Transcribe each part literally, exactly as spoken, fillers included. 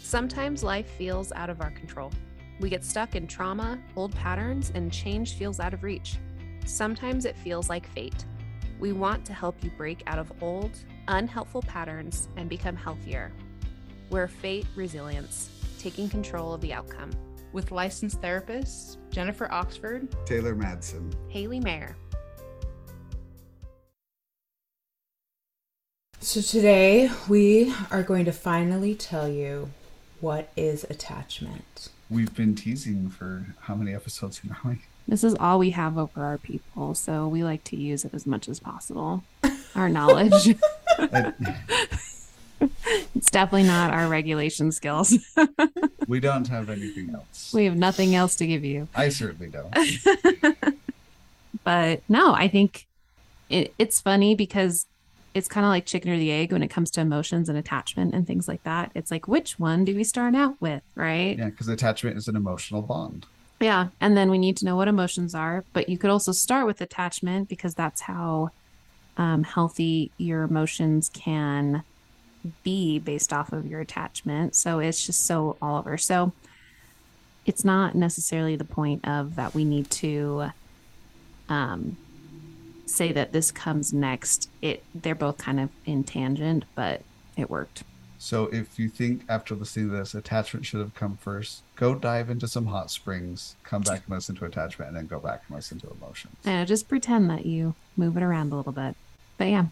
Sometimes life feels out of our control. We get stuck in trauma, old patterns, and change feels out of reach. Sometimes it feels like fate. We want to help you break out of old, unhelpful patterns and become healthier. We're Fate Resilience, taking control of the outcome. With licensed therapists Jennifer Oxford, Taylor Madsen, Haley Mayer. So today we are going to finally tell you what is attachment. We've been teasing for how many episodes now? This is all we have over our people, so we like to use it as much as possible. Our knowledge. It's definitely not our regulation skills. We don't have anything else. We have nothing else to give you. I certainly don't. But no, I think it, it's funny because it's kind of like chicken or the egg when it comes to emotions and attachment and things like that. It's like, which one do we start out with, right? Yeah, because attachment is an emotional bond. Yeah, and then we need to know what emotions are, but you could also start with attachment because that's how um, healthy your emotions can be based off of your attachment. So it's just so all over. So it's not necessarily the point of that we need to um, say that this comes next. It they're both kind of in tangent, but it worked. So if you think after listening to this, attachment should have come first, go dive into some hot springs, come back and listen to attachment, and then go back and listen to emotions. Yeah, just pretend that you move it around a little bit. But yeah.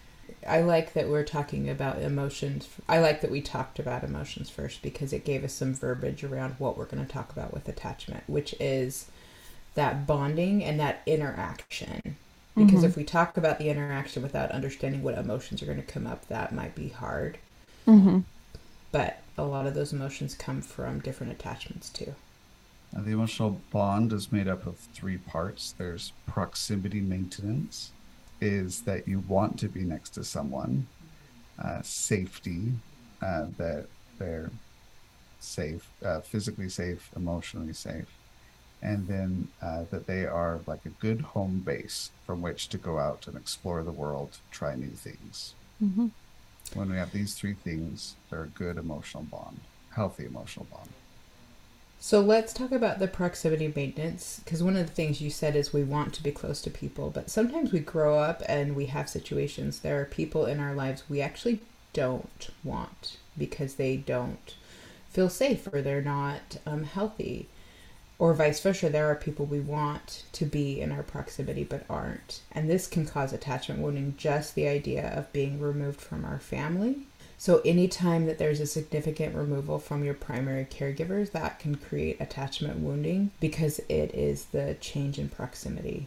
I like that we're talking about emotions. I like that we talked about emotions first because it gave us some verbiage around what we're going to talk about with attachment, which is that bonding and that interaction. Because mm-hmm. if we talk about the interaction without understanding what emotions are going to come up, that might be hard. Mm-hmm. But a lot of those emotions come from different attachments too. Now, the emotional bond is made up of three parts. There's proximity maintenance, is that you want to be next to someone. Uh, safety, uh, that they're safe, uh, physically safe, emotionally safe. And then uh, that they are like a good home base from which to go out and explore the world, try new things. Mm-hmm. When we have these three things, they're a good emotional bond, healthy emotional bond. So let's talk about the proximity maintenance, because one of the things you said is we want to be close to people, but sometimes we grow up and we have situations. There are people in our lives we actually don't want because they don't feel safe or they're not um, healthy. Or vice versa, there are people we want to be in our proximity but aren't. And this can cause attachment wounding, just the idea of being removed from our family. So anytime that there's a significant removal from your primary caregivers, that can create attachment wounding because it is the change in proximity.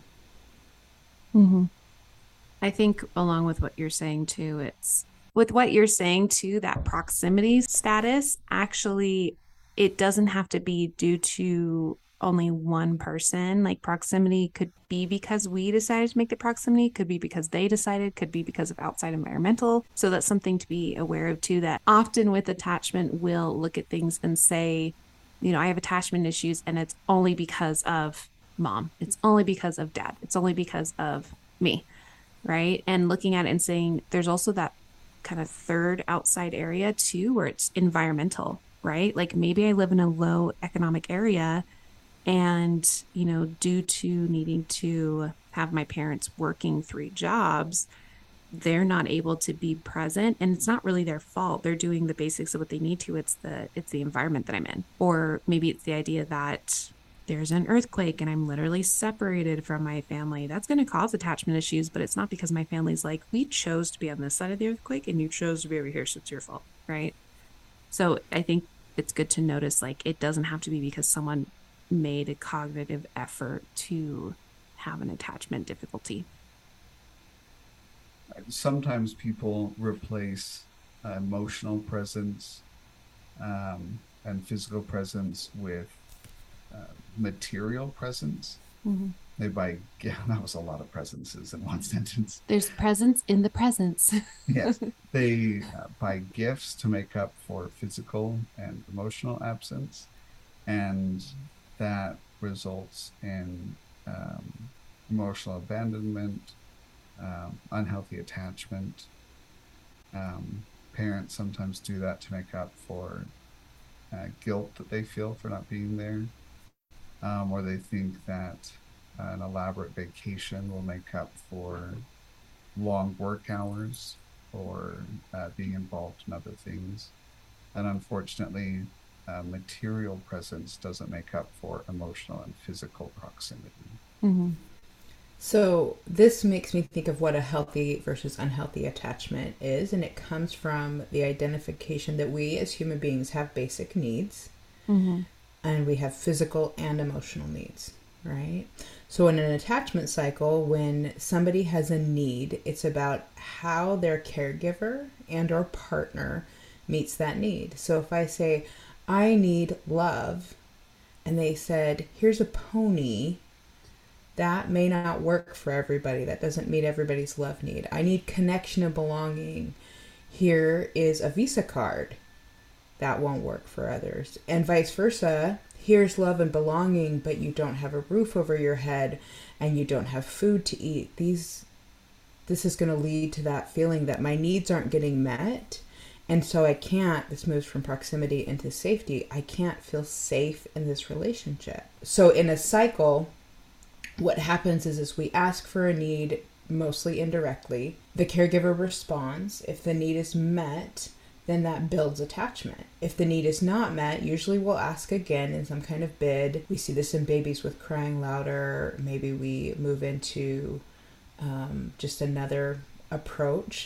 Mm-hmm. I think along with what you're saying too, it's with what you're saying too, that proximity status, actually, it doesn't have to be due to only one person. Like proximity could be because we decided to make the proximity, could be because they decided, could be because of outside environmental. So that's something to be aware of too, that often with attachment, we'll look at things and say, you know, I have attachment issues and it's only because of mom. It's only because of dad. It's only because of me. Right. And looking at it and saying there's also that kind of third outside area too, where it's environmental, right? Like maybe I live in a low economic area and, you know, due to needing to have my parents working three jobs, they're not able to be present, and it's not really their fault. They're doing the basics of what they need to. It's the, it's the environment that I'm in. Or maybe it's the idea that there's an earthquake and I'm literally separated from my family. That's going to cause attachment issues, but it's not because my family's like, we chose to be on this side of the earthquake and you chose to be over here, so it's your fault, right? So I think it's good to notice, like, it doesn't have to be because someone made a cognitive effort to have an attachment difficulty. Sometimes people replace uh, emotional presence um, and physical presence with uh, material presence. Mm-hmm. They buy, yeah, that was a lot of presences in one sentence. There's presence in the presence. Yes. They uh, buy gifts to make up for physical and emotional absence. And that results in um, emotional abandonment, um, unhealthy attachment. Um, parents sometimes do that to make up for uh, guilt that they feel for not being there, um, or they think that an elaborate vacation will make up for long work hours or uh, being involved in other things. And unfortunately, uh, material presence doesn't make up for emotional and physical proximity. Mm-hmm. So this makes me think of what a healthy versus unhealthy attachment is, and it comes from the identification that we as human beings have basic needs, Mm-hmm. and we have physical and emotional needs, right? So in an attachment cycle, when somebody has a need, it's about how their caregiver and or partner meets that need. So if I say, I need love, and they said, here's a pony, that may not work for everybody. That doesn't meet everybody's love need. I need connection and belonging. Here is a Visa card. That won't work for others. And vice versa. Here's love and belonging, but you don't have a roof over your head and you don't have food to eat. These, this is going to lead to that feeling that my needs aren't getting met. And so I can't, this moves from proximity into safety. I can't feel safe in this relationship. So in a cycle, what happens is, is we ask for a need, mostly indirectly. The caregiver responds. If the need is met, then that builds attachment. If the need is not met, usually we'll ask again in some kind of bid. We see this in babies with crying louder. Maybe we move into um, just another approach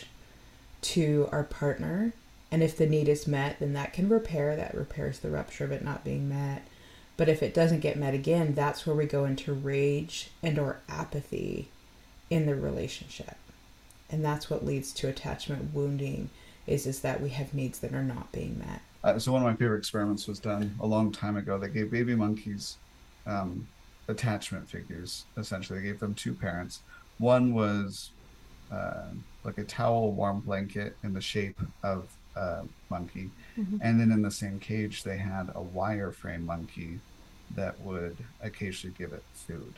to our partner. And if the need is met, then that can repair. That repairs the rupture of it not being met. But if it doesn't get met again, that's where we go into rage and or apathy in the relationship. And that's what leads to attachment wounding, is, is that we have needs that are not being met. Uh, so one of my favorite experiments was done a long time ago. They gave baby monkeys um, attachment figures. Essentially, they gave them two parents. One was uh, like a towel warm blanket in the shape of a monkey. Mm-hmm. And then in the same cage, they had a wireframe monkey that would occasionally give it food.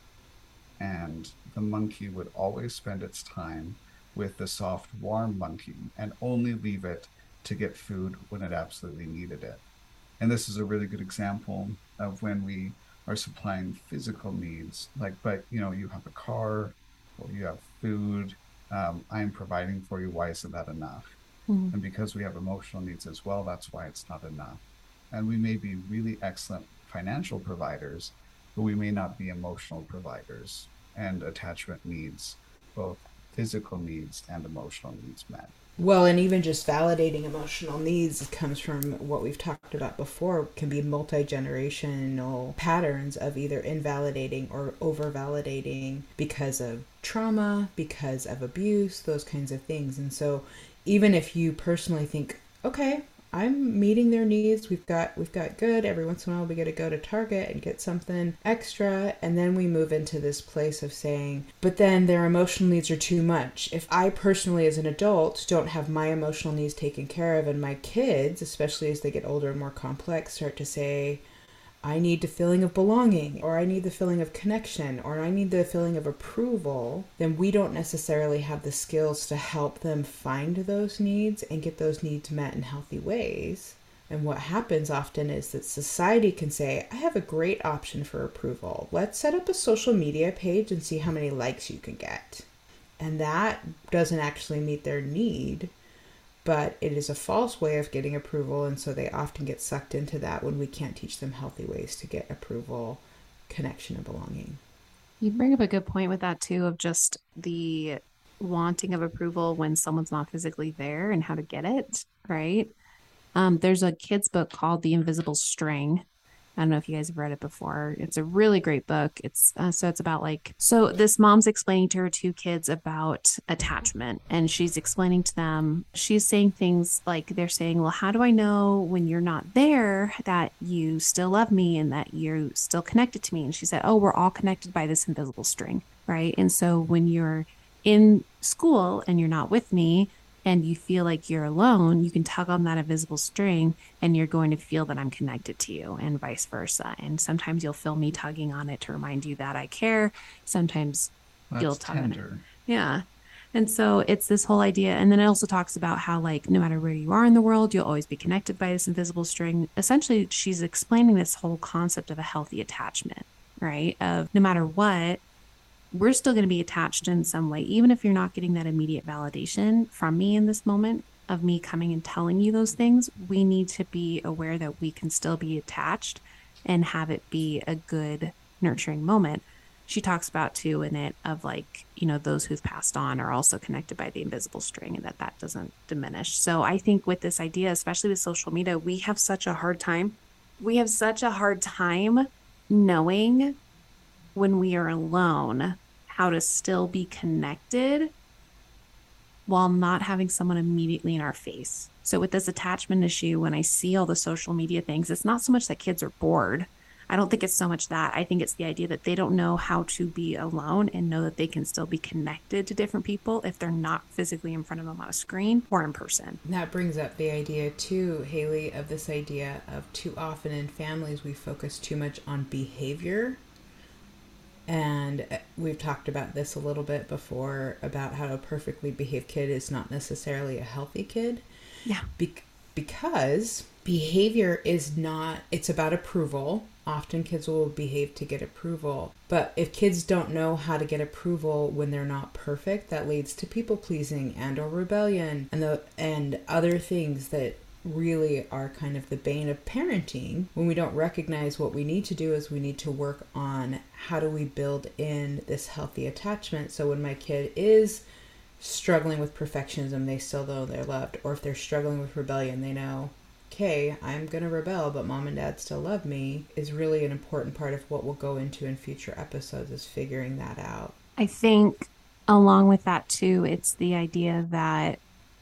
And the monkey would always spend its time with the soft, warm monkey and only leave it to get food when it absolutely needed it. And this is a really good example of when we are supplying physical needs, like, but you know, you have a car or you have food, um, I'm providing for you, why isn't that enough? Mm-hmm. And because we have emotional needs as well, that's why it's not enough. And we may be really excellent financial providers, but we may not be emotional providers. And attachment needs both physical needs and emotional needs met. Well, and even just validating emotional needs comes from what we've talked about before, can be multi-generational patterns of either invalidating or over-validating because of trauma, because of abuse, those kinds of things. And so even if you personally think, okay, I'm meeting their needs, we've got we've got good, every once in a while we get to go to Target and get something extra, and then we move into this place of saying, but then their emotional needs are too much. If I personally as an adult don't have my emotional needs taken care of, and my kids, especially as they get older and more complex, start to say, I need the feeling of belonging, or I need the feeling of connection, or I need the feeling of approval, then we don't necessarily have the skills to help them find those needs and get those needs met in healthy ways. And what happens often is that society can say, I have a great option for approval. Let's set up a social media page and see how many likes you can get. And that doesn't actually meet their need, but it is a false way of getting approval, and so they often get sucked into that when we can't teach them healthy ways to get approval, connection, and belonging. You bring up a good point with that too, of just the wanting of approval when someone's not physically there and how to get it, right? Um, there's a kid's book called The Invisible String. I don't know if you guys have read it before. It's a really great book. It's uh, so it's about like, so this mom's explaining to her two kids about attachment, and she's explaining to them, she's saying things like, they're saying, well, how do I know when you're not there that you still love me and that you're still connected to me? And she said, oh, we're all connected by this invisible string, right? And so when you're in school and you're not with me, and you feel like you're alone, you can tug on that invisible string and you're going to feel that I'm connected to you, and vice versa. And sometimes you'll feel me tugging on it to remind you that I care. Sometimes That's you'll tug on it. tender. Yeah. And so it's this whole idea. And then it also talks about how, like, no matter where you are in the world, you'll always be connected by this invisible string. Essentially, she's explaining this whole concept of a healthy attachment, right? Of no matter what, we're still going to be attached in some way, even if you're not getting that immediate validation from me in this moment of me coming and telling you those things. We need to be aware that we can still be attached and have it be a good, nurturing moment. She talks about too in it of, like, you know, those who've passed on are also connected by the invisible string, and that that doesn't diminish. So I think with this idea, especially with social media, we have such a hard time. We have such a hard time knowing when we are alone how to still be connected while not having someone immediately in our face. So with this attachment issue, when I see all the social media things, it's not so much that kids are bored. I don't think it's so much that. I think it's the idea that they don't know how to be alone and know that they can still be connected to different people if they're not physically in front of them on a screen or in person. That brings up the idea too, Haley, of this idea of too often in families we focus too much on behavior. And we've talked about this a little bit before about how a perfectly behaved kid is not necessarily a healthy kid. Yeah. Be- because behavior is not, it's about approval. Often kids will behave to get approval. But if kids don't know how to get approval when they're not perfect, that leads to people pleasing and or rebellion and the and other things that really are kind of the bane of parenting. When we don't recognize what we need to do is we need to work on how do we build in this healthy attachment. So when my kid is struggling with perfectionism, they still know they're loved. Or if they're struggling with rebellion, they know, okay, I'm going to rebel, but mom and dad still love me, is really an important part of what we'll go into in future episodes, is figuring that out. I think along with that too, it's the idea that,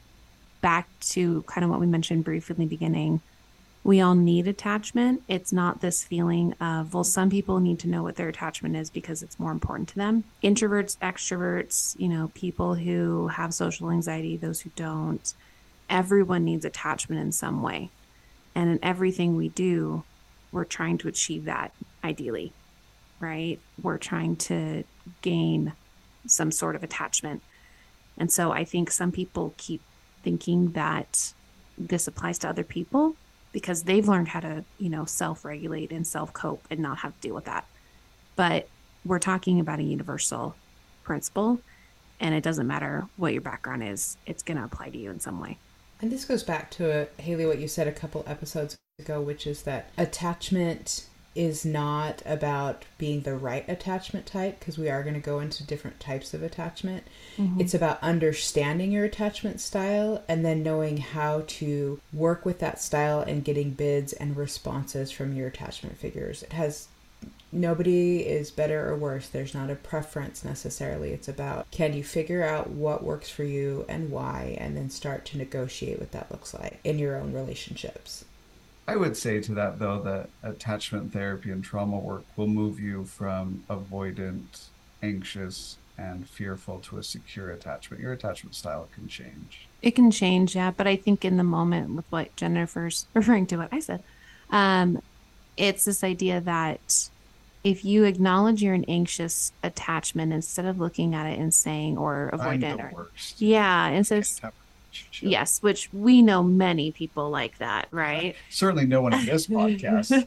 back to kind of what we mentioned briefly in the beginning, we all need attachment. It's not this feeling of, well, some people need to know what their attachment is because it's more important to them. Introverts, extroverts, you know, people who have social anxiety, those who don't, everyone needs attachment in some way. And in everything we do, we're trying to achieve that ideally, right? We're trying to gain some sort of attachment. And so I think some people keep thinking that this applies to other people because they've learned how to, you know, self-regulate and self-cope and not have to deal with that. But we're talking about a universal principle, and it doesn't matter what your background is, it's going to apply to you in some way. And this goes back to, uh, Haley, what you said a couple episodes ago, which is that attachment is not about being the right attachment type, because we are going to go into different types of attachment. Mm-hmm. It's about understanding your attachment style and then knowing how to work with that style and getting bids and responses from your attachment figures. It has, nobody is better or worse. There's not a preference necessarily. It's about, can you figure out what works for you and why, and then start to negotiate what that looks like in your own relationships. I would say to that, though, that attachment therapy and trauma work will move you from avoidant, anxious, and fearful to a secure attachment. Your attachment style can change. It can change, yeah. But I think in the moment with what Jennifer's referring to, what I said, um, it's this idea that if you acknowledge you're an anxious attachment, instead of looking at it and saying, or avoidant, or worst. yeah, instead of, yes, which we know many people like that, right? Certainly no one in this podcast.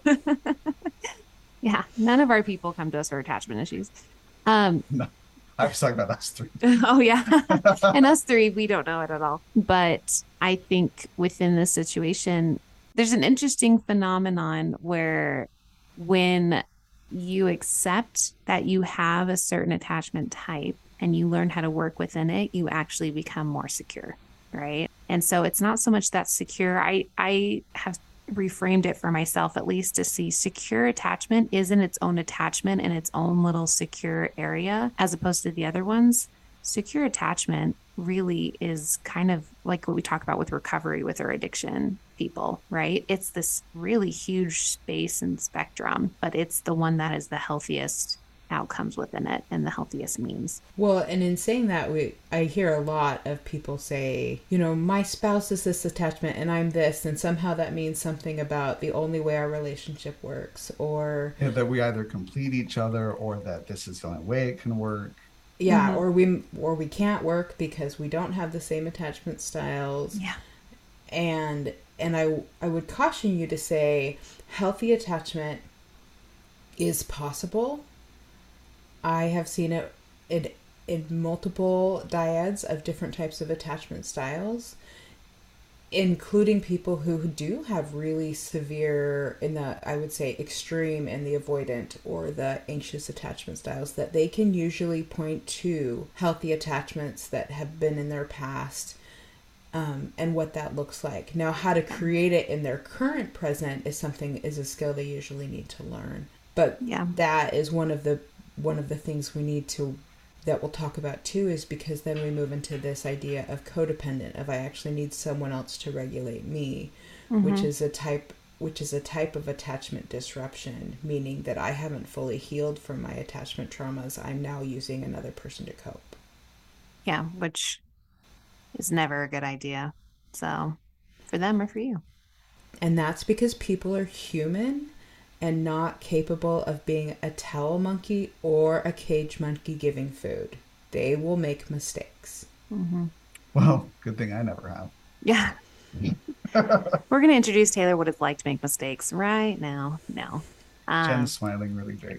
Yeah, none of our people come to us for attachment issues. Um, no, I was talking about us three. Oh, yeah. And us three, we don't know it at all. But I think within this situation, there's an interesting phenomenon where when you accept that you have a certain attachment type and you learn how to work within it, you actually become more secure. Right. And so it's not so much that secure. I, I have reframed it for myself, at least, to see secure attachment isn't its own attachment in its own little secure area, as opposed to the other ones. Secure attachment really is kind of like what we talk about with recovery with our addiction people, right? It's this really huge space and spectrum, but it's the one that is the healthiest outcomes within it and the healthiest means. Well, and in saying that, we I hear a lot of people say, you know, my spouse is this attachment and I'm this, and somehow that means something about the only way our relationship works, or yeah, that we either complete each other or that this is the only way it can work. Yeah, Mhm. or we or we can't work because we don't have the same attachment styles. Yeah. And and I I would caution you to say healthy attachment is possible. I have seen it in, in multiple dyads of different types of attachment styles, including people who do have really severe, in the, I would say, extreme and the avoidant or the anxious attachment styles, that they can usually point to healthy attachments that have been in their past, um, and what that looks like. Now, how to create it in their current present is something, is a skill they usually need to learn. But Yeah. that is one of the one of the things we need to, that we'll talk about too, is because then we move into this idea of codependent, of I actually need someone else to regulate me, Mhm. which is a type which is a type of attachment disruption, meaning that I haven't fully healed from my attachment traumas. I'm now using another person to cope. Yeah, which is never a good idea. So, for them or for you. And that's because people are human and not capable of being a towel monkey or a cage monkey giving food. They will make mistakes. Mm-hmm. Well, good thing I never have. Yeah. We're going to introduce Taylor what it's like to make mistakes right now. No. Um, Jen's smiling really big.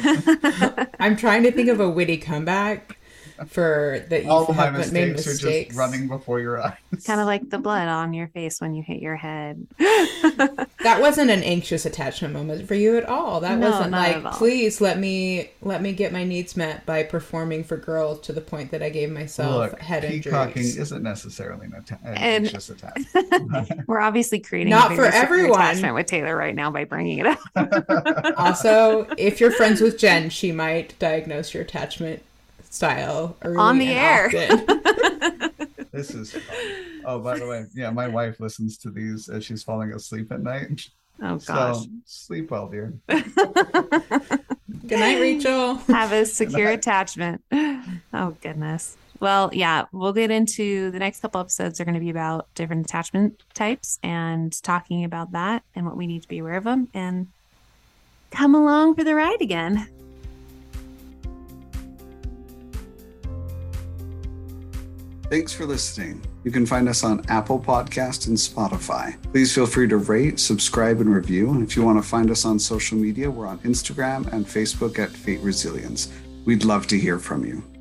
I'm trying to think of a witty comeback for that you All of my haven't made mistakes are mistakes. just running before your eyes. kind of like the blood on your face when you hit your head. That wasn't an anxious attachment moment for you at all. That No, wasn't not like, at all. please let me let me get my needs met by performing for girls to the point that I gave myself Look, head peacocking injuries. isn't necessarily an, atta- an And- anxious attachment. We're obviously creating Not a for very secure everyone. attachment with Taylor right now by bringing it up. Also, if you're friends with Jen, she might diagnose your attachment style early On the and air. often. This is fun. Oh, by the way, yeah, my wife listens to these as she's falling asleep at night. Oh gosh. So sleep well, dear. Good night, Rachel. Have a secure attachment. Oh goodness. Well, yeah, we'll get into the next couple episodes are going to be about different attachment types and talking about that and what we need to be aware of them, and come along for the ride again. Thanks for listening. You can find us on Apple Podcast and Spotify. Please feel free to rate, subscribe, and review. And if you want to find us on social media, we're on Instagram and Facebook at Fate Resilience. We'd love to hear from you.